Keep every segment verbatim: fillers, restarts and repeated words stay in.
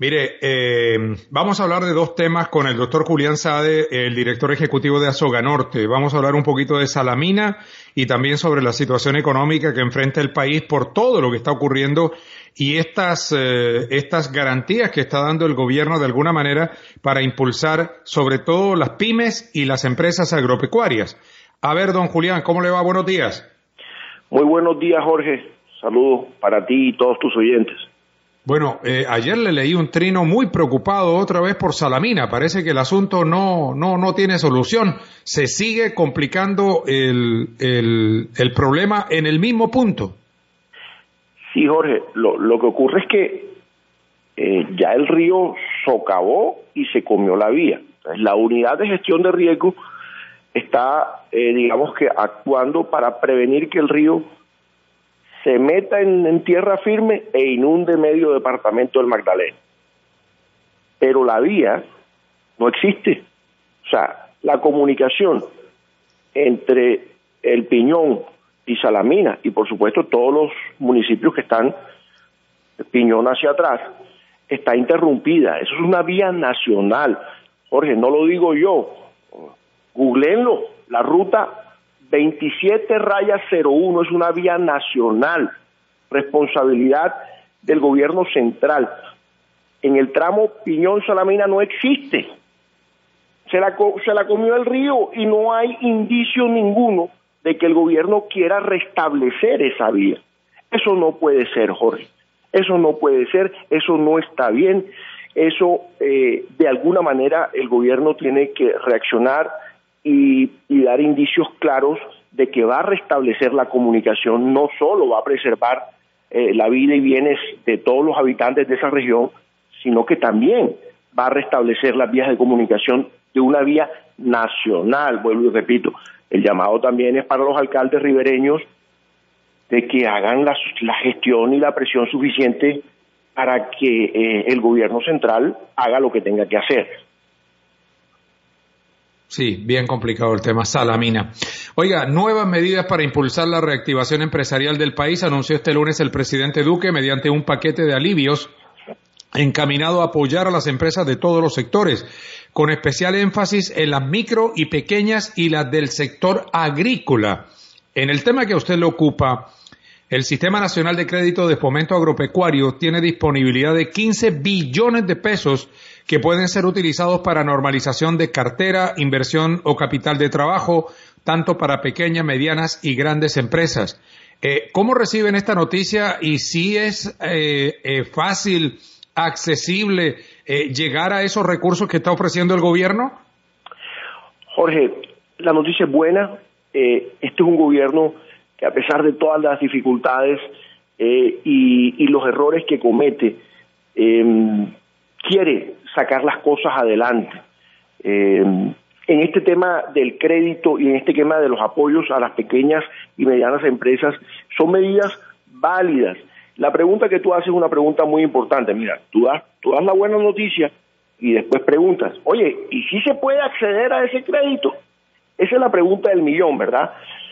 Mire, eh, vamos a hablar de dos temas con el doctor Julián Sade, el director ejecutivo de Azoganorte. Vamos a hablar un poquito de Salamina y también sobre la situación económica que enfrenta el país por todo lo que está ocurriendo y estas, eh, estas garantías que está dando el gobierno de alguna manera para impulsar sobre todo las pymes y las empresas agropecuarias. A ver, don Julián, ¿cómo le va? Buenos días. Muy buenos días, Jorge. Saludos para ti y todos tus oyentes. Bueno, eh, ayer le leí un trino muy preocupado otra vez por Salamina. Parece que el asunto no no no tiene solución. Se sigue complicando el, el, el problema en el mismo punto. Sí, Jorge. Lo, lo que ocurre es que eh, ya el río socavó y se comió la vía. Entonces, la unidad de gestión de riesgo está, eh, digamos que, actuando para prevenir que el río se meta en, en tierra firme e inunde medio departamento del Magdalena. Pero la vía no existe. O sea, la comunicación entre El Piñón y Salamina, y por supuesto todos los municipios que están Piñón hacia atrás, está interrumpida. Eso es una vía nacional. Jorge, no lo digo yo. Googleenlo. La ruta veintisiete raya cero uno es una vía nacional, responsabilidad del gobierno central. En el tramo Piñón-Salamina no existe. Se la, se la comió el río y no hay indicio ninguno de que el gobierno quiera restablecer esa vía. Eso no puede ser, Jorge. Eso no puede ser, eso no está bien. Eso, eh, de alguna manera, el gobierno tiene que reaccionar Y, y dar indicios claros de que va a restablecer la comunicación, no solo va a preservar eh, la vida y bienes de todos los habitantes de esa región, sino que también va a restablecer las vías de comunicación de una vía nacional. Vuelvo y repito, el llamado también es para los alcaldes ribereños de que hagan la, la gestión y la presión suficiente para que eh, el gobierno central haga lo que tenga que hacer. Sí, bien complicado el tema. Salamina. Oiga, nuevas medidas para impulsar la reactivación empresarial del país anunció este lunes el presidente Duque mediante un paquete de alivios encaminado a apoyar a las empresas de todos los sectores, con especial énfasis en las micro y pequeñas y las del sector agrícola. En el tema que a usted le ocupa, el Sistema Nacional de Crédito de Fomento Agropecuario tiene disponibilidad de quince billones de pesos que pueden ser utilizados para normalización de cartera, inversión o capital de trabajo, tanto para pequeñas, medianas y grandes empresas. Eh, ¿Cómo reciben esta noticia y si es eh, eh, fácil, accesible eh, llegar a esos recursos que está ofreciendo el gobierno? Jorge, la noticia es buena. Eh, este es un gobierno que, a pesar de todas las dificultades eh, y, y los errores que comete, eh, quiere sacar las cosas adelante. Eh, en este tema del crédito y en este tema de los apoyos a las pequeñas y medianas empresas, son medidas válidas. La pregunta que tú haces es una pregunta muy importante. Mira, tú das, tú das la buena noticia y después preguntas, oye, ¿y si se puede acceder a ese crédito? Esa es la pregunta del millón, ¿verdad?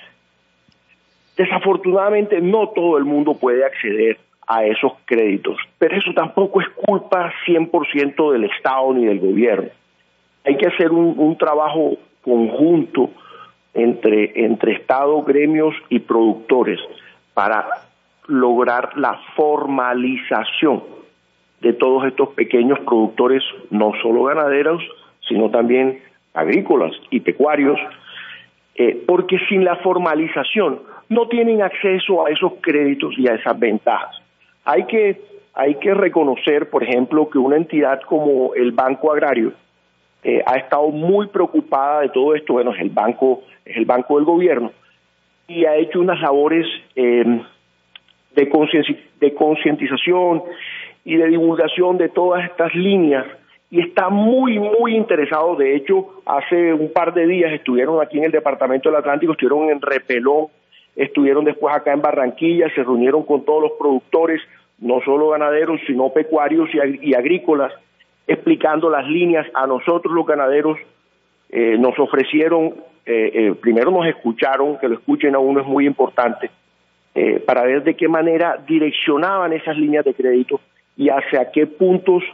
Desafortunadamente no todo el mundo puede acceder a esos créditos, pero eso tampoco es culpa cien por ciento del Estado ni del gobierno. Hay que hacer un, un trabajo conjunto entre, entre Estado, gremios y productores para lograr la formalización de todos estos pequeños productores, no solo ganaderos, sino también agrícolas y pecuarios, eh, porque sin la formalización no tienen acceso a esos créditos y a esas ventajas. Hay que, hay que reconocer, por ejemplo, que una entidad como el Banco Agrario eh, ha estado muy preocupada de todo esto. Bueno, es el banco, es el banco del gobierno, y ha hecho unas labores eh, de concienci- de concientización y de divulgación de todas estas líneas, y está muy, muy interesado. De hecho, hace un par de días estuvieron aquí en el Departamento del Atlántico, estuvieron en Repelón, estuvieron después acá en Barranquilla, se reunieron con todos los productores, no solo ganaderos, sino pecuarios y, ag- y agrícolas, explicando las líneas. A nosotros los ganaderos eh, nos ofrecieron, eh, eh, primero nos escucharon, que lo escuchen a uno es muy importante, eh, para ver de qué manera direccionaban esas líneas de crédito y hacia qué puntos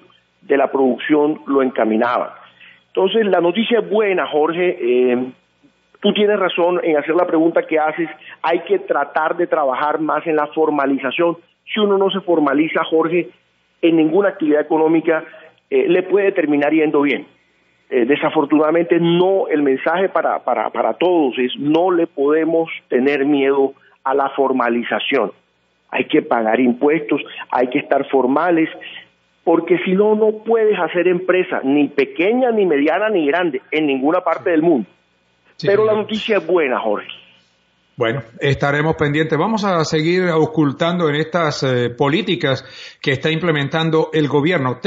de la producción lo encaminaban. Entonces, la noticia es buena, Jorge. Eh, tú tienes razón en hacer la pregunta que haces. Hay que tratar de trabajar más en la formalización. Si uno no se formaliza, Jorge, en ninguna actividad económica eh, le puede terminar yendo bien. Eh, desafortunadamente, no, el mensaje para, para, para todos es no le podemos tener miedo a la formalización. Hay que pagar impuestos, hay que estar formales, porque si no, no puedes hacer empresa, ni pequeña, ni mediana, ni grande, en ninguna parte del mundo. Sí, Pero señor. La noticia es buena, Jorge. Bueno, estaremos pendientes. Vamos a seguir ocultando en estas eh, políticas que está implementando el gobierno.